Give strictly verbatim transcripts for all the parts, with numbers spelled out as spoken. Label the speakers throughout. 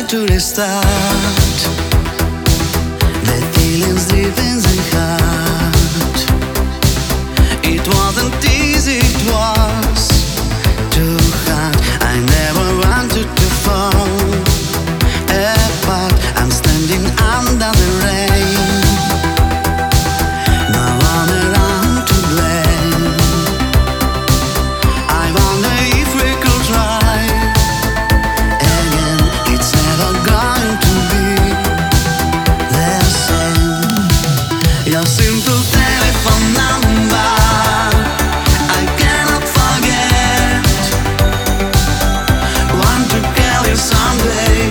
Speaker 1: to restart the feelings deep in the heart. It wasn't easy, it was too hard. I never wanted to fall apart. I'm standing under the rain. No one around to blame. I wonder if we could try again. It's never going to be the same. Your simple telephone number I cannot forget. Want to call you someday,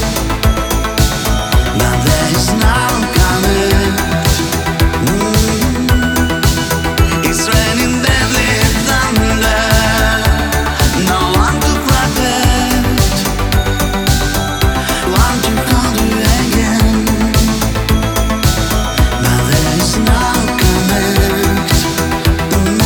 Speaker 1: but there is no connect. Mm. It's raining deadly thunder, no one to protect. Want to call you again, but there is no connect. Mm.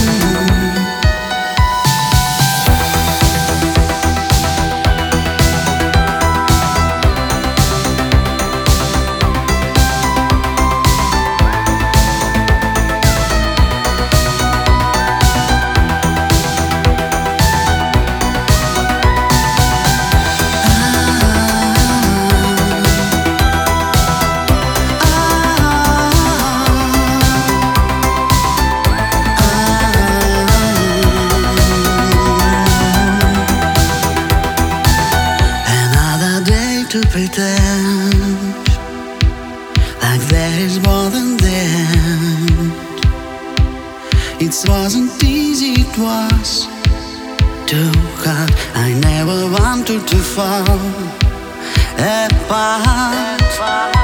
Speaker 1: Another day to pretend like there is more than the end. It wasn't easy, it was too hard. I never wanted to fall apart.